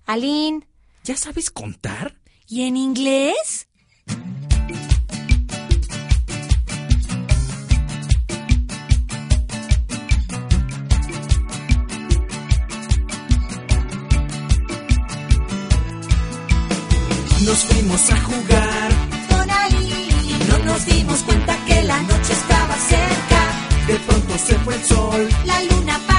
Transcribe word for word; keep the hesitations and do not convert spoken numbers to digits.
Aline. ¿Ya sabes contar? ¿Y en inglés? Nos fuimos a jugar con Aline. No nos dimos cuenta que la noche estaba cerca. De pronto se fue el sol. La luna